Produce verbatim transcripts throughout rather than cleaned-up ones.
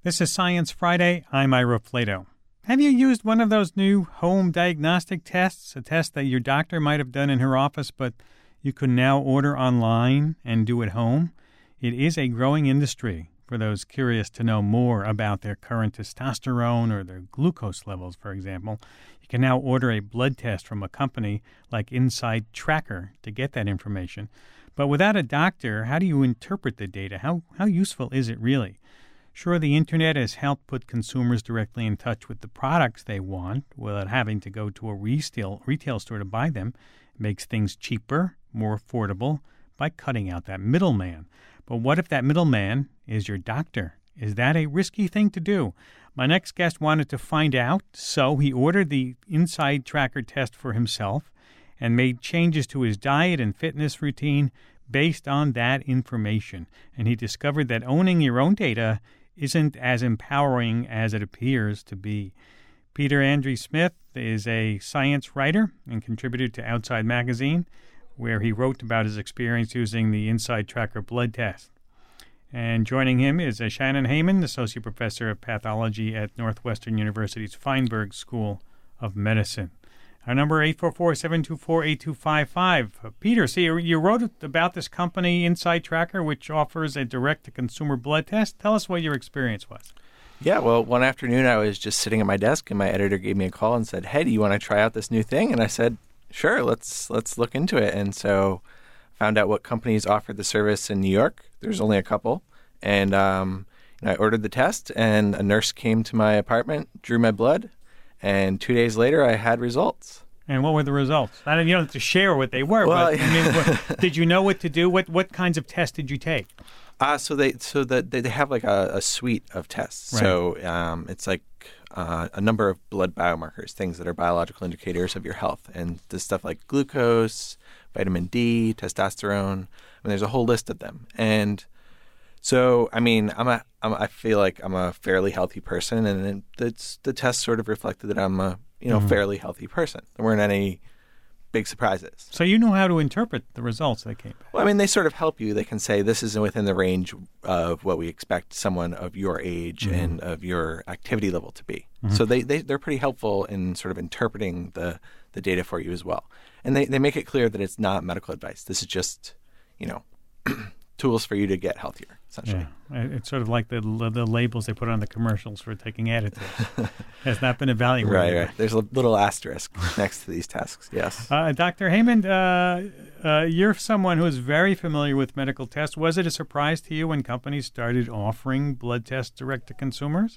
This is Science Friday. I'm Ira Flato. Have you used one of those new home diagnostic tests, a test that your doctor might have done in her office, but you can now order online and do at home? It is a growing industry for those curious to know more about their current testosterone or their glucose levels, for example. You can now order a blood test from a company like Inside Tracker to get that information. But without a doctor, how do you interpret the data? How how useful is it really? Sure, the Internet has helped put consumers directly in touch with the products they want without having to go to a retail, retail store to buy them. It makes things cheaper, more affordable by cutting out that middleman. But what if that middleman is your doctor? Is that a risky thing to do? My next guest wanted to find out, so he ordered the Inside Tracker test for himself and made changes to his diet and fitness routine based on that information. And he discovered that owning your own data isn't as empowering as it appears to be. Peter Andre Smith is a science writer and contributor to Outside Magazine, where he wrote about his experience using the Inside Tracker blood test. And joining him is uh, Shannon Heyman, Associate Professor of Pathology at Northwestern University's Feinberg School of Medicine. Our number eight four four, seven two four, eight two five five. Uh, Peter, see, you, you wrote about this company, Inside Tracker, which offers a direct-to-consumer blood test. Tell us what your experience was. Yeah, well, one afternoon I was just sitting at my desk, and my editor gave me a call and said, "Hey, do you want to try out this new thing?" And I said, "Sure, let's let's look into it." And so found out what companies offered the service in New York. There's only a couple. And um, you know, I ordered the test, and a nurse came to my apartment, drew my blood, and two days later I had results. And what were the results? I don't, you don't have to share what they were, well, but I mean, what, did you know what to do? What what kinds of tests did you take? Uh, so they so that they, they have like a, a suite of tests. Right. So um, it's like uh, a number of blood biomarkers, things that are biological indicators of your health, and this stuff like glucose, vitamin D, testosterone. I mean, there's a whole list of them. And so, I mean, I'm a I'm, I feel like I'm a fairly healthy person, and it's, the test sort of reflected that I'm a you know mm-hmm. fairly healthy person. There weren't any big surprises. So you know how to interpret the results that came back. Well, I mean, they sort of help you. They can say this is within the range of what we expect someone of your age mm-hmm. and of your activity level to be. Mm-hmm. So they, they, they're pretty helpful in sort of interpreting the, the data for you as well. And they, they make it clear that it's not medical advice. This is just, you know, tools for you to get healthier, essentially. Yeah. It's sort of like the the labels they put on the commercials for taking additives. Has not been evaluated. Right, right. There's a little asterisk next to these tests, yes. Uh, Doctor Heyman, uh, uh, you're someone who is very familiar with medical tests. Was it a surprise to you when companies started offering blood tests direct to consumers?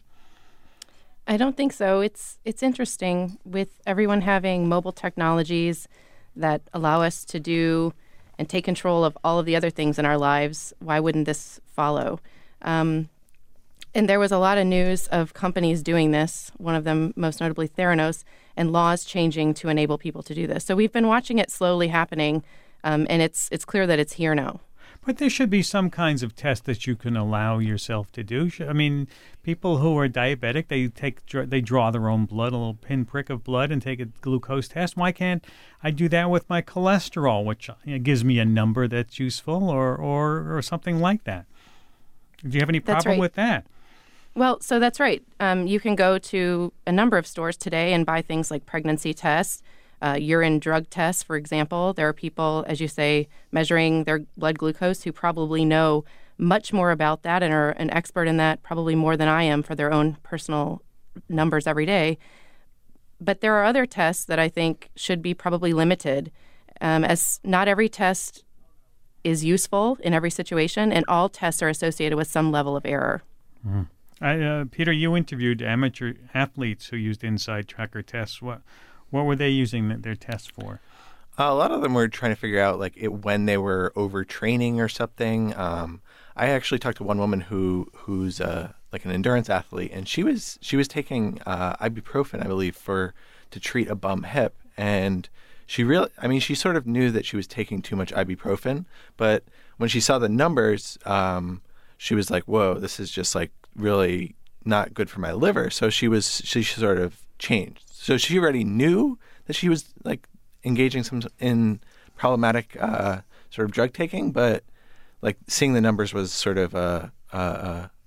I don't think so. It's it's interesting with everyone having mobile technologies that allow us to do and take control of all of the other things in our lives. Why wouldn't this follow? Um, and there was a lot of news of companies doing this, one of them most notably Theranos, and laws changing to enable people to do this. So we've been watching it slowly happening, um, and it's it's clear that it's here now. But there should be some kinds of tests that you can allow yourself to do. I mean, people who are diabetic, they take they draw their own blood, a little pinprick of blood, and take a glucose test. Why can't I do that with my cholesterol, which you know, gives me a number that's useful, or, or or something like that? Do you have any problem right. with that? Well, so that's right. Um, you can go to a number of stores today and buy things like pregnancy tests, Uh, urine drug tests, for example. There are people, as you say, measuring their blood glucose who probably know much more about that and are an expert in that, probably more than I am for their own personal numbers every day. But there are other tests that I think should be probably limited, um, as not every test is useful in every situation, and all tests are associated with some level of error. Mm-hmm. I, uh, Peter, you interviewed amateur athletes who used Inside Tracker tests. What What were they using their tests for? Uh, a lot of them were trying to figure out like it, when they were overtraining or something. Um, I actually talked to one woman who who's uh, like an endurance athlete, and she was she was taking uh, ibuprofen, I believe, for to treat a bum hip, and she really, I mean, she sort of knew that she was taking too much ibuprofen, but when she saw the numbers, um, she was like, "Whoa, this is just like really not good for my liver." So she was she sort of changed. So she already knew that she was like engaging some in problematic uh, sort of drug taking, but like seeing the numbers was sort of a, a,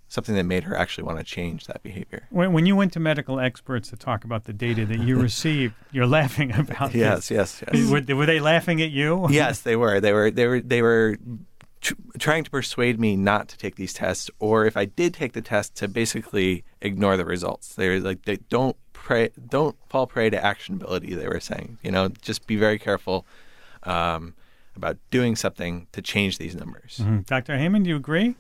something that made her actually want to change that behavior. When, when you went to medical experts to talk about the data that you received, you're laughing about yes, this. Yes, yes, Were, were they laughing at you? Yes, they were. They were. They were. They were tr- trying to persuade me not to take these tests, or if I did take the test, to basically ignore the results. They were like, they don't pray, don't fall prey to actionability. They were saying, you know, just be very careful um, about doing something to change these numbers. Mm-hmm. Doctor Heyman, do you agree?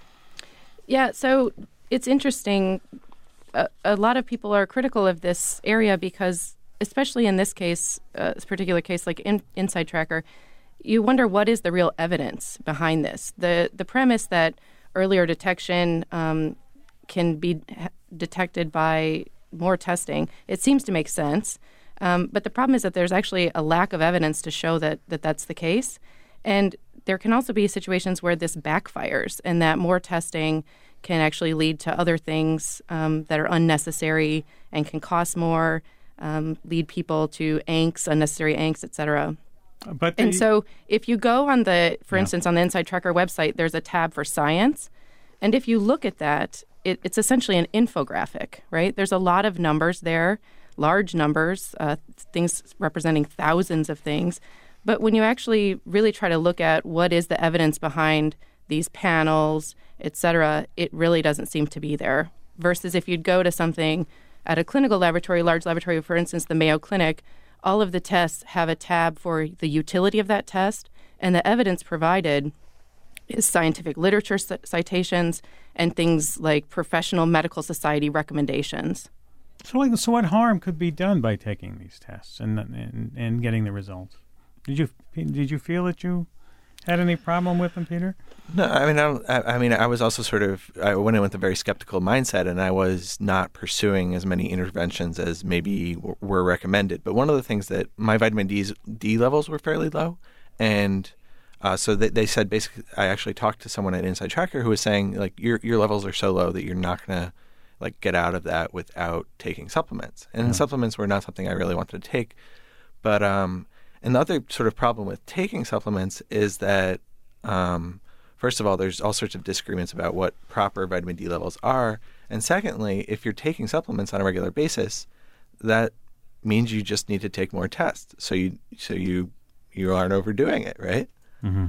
Yeah, so it's interesting. A, a lot of people are critical of this area because, especially in this case, uh, this particular case, like in, Inside Tracker, you wonder what is the real evidence behind this. The the premise that earlier detection um, can be detected by more testing, it seems to make sense. Um, but the problem is that there's actually a lack of evidence to show that, that that's the case. And there can also be situations where this backfires and that more testing can actually lead to other things um, that are unnecessary and can cost more, um, lead people to angst, unnecessary angst, et cetera. But the, and so if you go on the, for yeah. instance, on the Inside Tracker website, there's a tab for science. And if you look at that, it, it's essentially an infographic, right? There's a lot of numbers there, large numbers, uh, things representing thousands of things. But when you actually really try to look at what is the evidence behind these panels, et cetera, it really doesn't seem to be there. Versus if you'd go to something at a clinical laboratory, large laboratory, for instance, the Mayo Clinic, all of the tests have a tab for the utility of that test, and the evidence provided is scientific literature c- citations and things like professional medical society recommendations. So, like, so what harm could be done by taking these tests and and, and getting the results? Did you did you feel that you had any problem with them, Peter? No, I mean, I, don't, I, I mean, I was also sort of I went in with a very skeptical mindset, and I was not pursuing as many interventions as maybe w- were recommended. But one of the things that my vitamin D's, D levels were fairly low, and uh, so they, they said basically, I actually talked to someone at Inside Tracker who was saying like your your levels are so low that you're not gonna like get out of that without taking supplements, and Yeah. supplements were not something I really wanted to take, but um. And the other sort of problem with taking supplements is that, um, first of all, there's all sorts of disagreements about what proper vitamin D levels are. And secondly, if you're taking supplements on a regular basis, that means you just need to take more tests. So you so you you aren't overdoing it, right? Mm-hmm.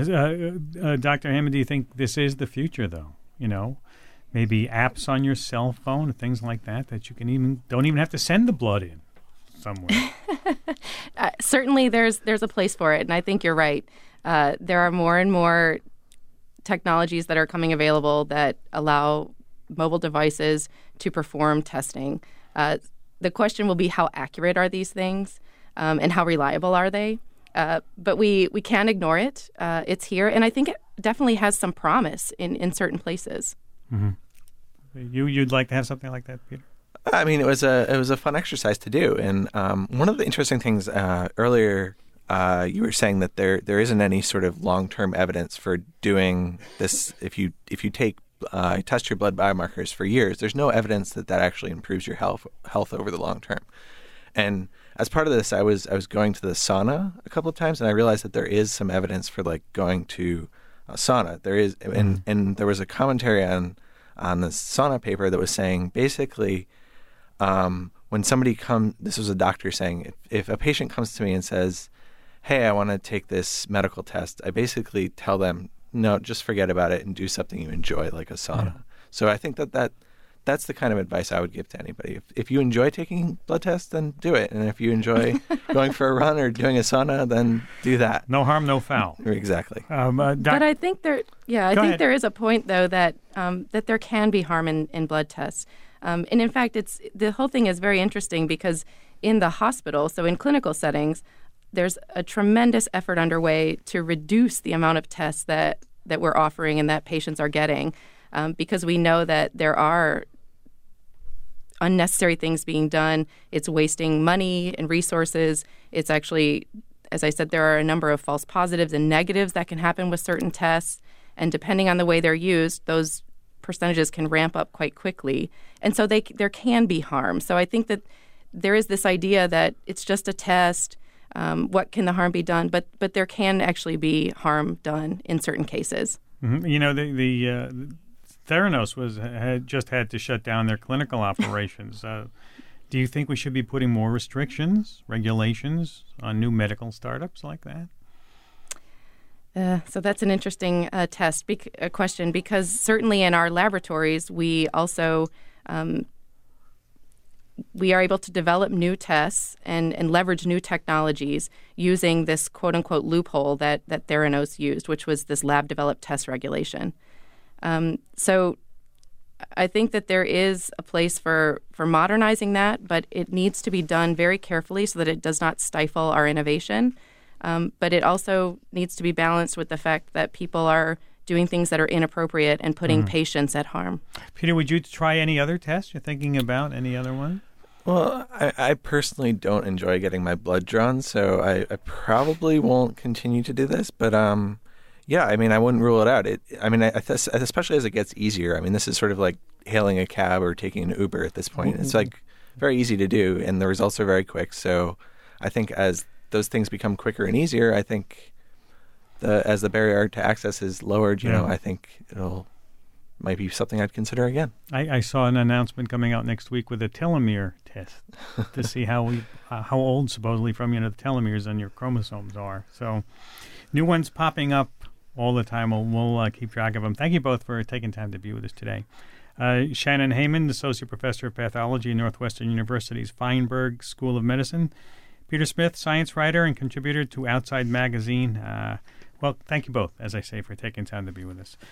Uh, uh, Doctor Hammond, do you think this is the future, though? You know, maybe apps on your cell phone, things like that, that you can even don't even have to send the blood in somewhere. uh, certainly, there's there's a place for it, and I think you're right. Uh, there are more and more technologies that are coming available that allow mobile devices to perform testing. Uh, the question will be how accurate are these things, um, and how reliable are they? Uh, but we we can't ignore it. Uh, it's here, and I think it definitely has some promise in, in certain places. Mm-hmm. You you'd like to have something like that, Peter? I mean, it was a it was a fun exercise to do, and um, one of the interesting things uh, earlier uh, you were saying that there there isn't any sort of long term evidence for doing this. If you if you take uh, test your blood biomarkers for years, there's no evidence that that actually improves your health health over the long term. And as part of this, I was I was going to the sauna a couple of times, and I realized that there is some evidence for like going to a sauna. There is, and and there was a commentary on on the sauna paper that was saying basically. Um, when somebody comes, this was a doctor saying, if, if a patient comes to me and says, hey, I want to take this medical test, I basically tell them, no, just forget about it and do something you enjoy, like a sauna. Yeah. So I think that, that that's the kind of advice I would give to anybody. If, if you enjoy taking blood tests, then do it. And if you enjoy going for a run or doing a sauna, then do that. No harm, no foul. Exactly. Um, uh, doc- but I think there, yeah, I Go think ahead. there is a point, though, that um, that there can be harm in, in blood tests. Um, and in fact, it's the whole thing is very interesting because in the hospital, so in clinical settings, there's a tremendous effort underway to reduce the amount of tests that, that we're offering and that patients are getting um, because we know that there are unnecessary things being done. It's wasting money and resources. It's actually, as I said, there are a number of false positives and negatives that can happen with certain tests. And depending on the way they're used, those percentages can ramp up quite quickly. And so they there can be harm. So I think that there is this idea that it's just a test. Um, what can the harm be done? But but there can actually be harm done in certain cases. Mm-hmm. You know, the, the uh, Theranos was had just had to shut down their clinical operations. Uh, do you think we should be putting more restrictions, regulations on new medical startups like that? Uh, so that's an interesting uh, test bec- uh, question, because certainly in our laboratories we also um, we are able to develop new tests and, and leverage new technologies using this quote unquote loophole that that Theranos used, which was this lab developed test regulation. Um, so I think that there is a place for, for modernizing that, but it needs to be done very carefully so that it does not stifle our innovation. Um, but it also needs to be balanced with the fact that people are doing things that are inappropriate and putting mm. patients at harm. Peter, would you try any other tests? You're thinking about any other one? Well, I, I personally don't enjoy getting my blood drawn, so I, I probably won't continue to do this. But um, yeah, I mean, I wouldn't rule it out. It, I mean, I, especially as it gets easier. I mean, this is sort of like hailing a cab or taking an Uber at this point. Mm-hmm. It's like very easy to do, and the results are very quick. So I think as those things become quicker and easier, I think the as the barrier to access is lowered, you yeah. know, I think it'll might be something I'd consider again. I, I saw an announcement coming out next week with a telomere test to see how we uh, how old supposedly from you know the telomeres on your chromosomes are. So new ones popping up all the time. We'll, we'll uh, keep track of them. Thank you both for taking time to be with us today. Uh, Shannon Heyman, Associate Professor of Pathology at Northwestern University's Feinberg School of Medicine. Peter Smith, science writer and contributor to Outside Magazine. Uh, well, thank you both, as I say, for taking time to be with us.